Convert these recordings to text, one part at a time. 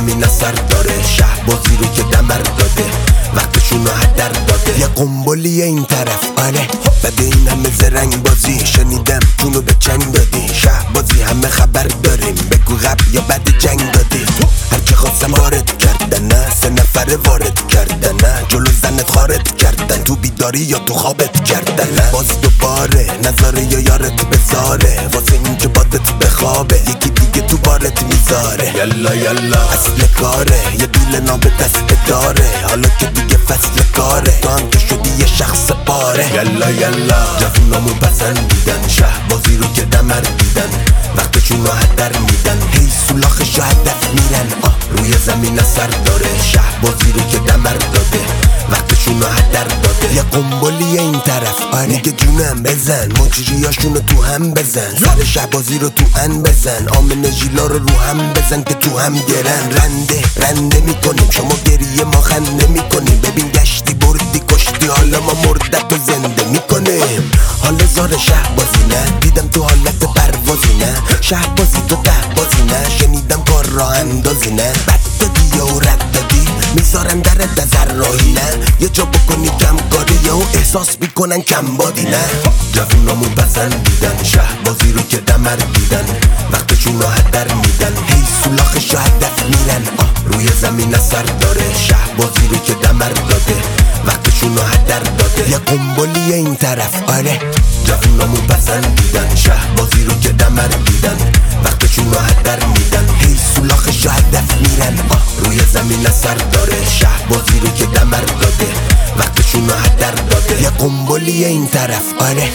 زمین اثر داره، شهبازی رو که دمر داده، وقتشونو هدر داده. یه قنبلی این طرف آره، بده این همه زرنگ بازی. شنیدم جونو به چنگ دادی، شهبازی همه خبر داریم، بگو قبل یا بعد جنگ دادی. هرچه خواستم وارد کردن، نه 3 نفره وارد کردن، نه جلو زنت خارد کردن، تو بیداری یا تو خوابت کردن. نه باز دوباره نظاره یا یارت بذاره، واسه این که بادت بخوابه یکی دیگه تو بارت میذاره. یلا یلا اصل کاره، یه دوله نابه دست داره، حالا که دیگه فصل کاره، تو هم که شدی یه شخص پاره. یلا یلا جوونامو پسندیدن، شهبازی رو که دمر دیدن، وقتشونو هدر میدن، هی سولاخشو هدف میرن. روی زمین اثر داره، شهبازی رو که دمر داده، وقتشونو هدر داده. یه قنبلی این طرف آره، میگه جونم بزن، مجریاشونو تو هم بزن، سر شهبازی رو تو ان بزن، آمن ژیلا رو هم بزن که تو هم گرن. رنده میکنیم، شما گریه ما خنده میکنیم، ببین گشتی بردی کشتی، حالا ما مردت و زنده میکنیم. حال زار شهبازی نه، دیدم تو حالت پروازی نه، شهبازی تو ته بازی نه، شنیدم کار راه اندازی نه، بد دادی و رد دادی، میذارن درت نظر راهی نه، یه جا بکنی کم کاری و احساس میکنن کم بادی نه. جوونامون پسندیدن، شهبازی رو که دمر دیدن، وقتشونو هدر میدن، هی سولاخشو هدف میرن. روی زمین اثر داره، شهبازی رو که دمر داده، وقتشونو هدر داده. یه قنبلی این طرف آره، جوونامون پسندیدن، شهبازی رو که دمر دیدن، وقتشونو هدر میدن، هی سولاخشو هدف میرن. روی زمین اثر داره، شهبازی رو که دمر داده، وقتشونو هدر داده. یه قنبلی این طرف آره.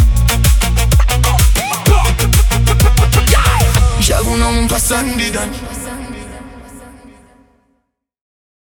جوونامون پسندیدن،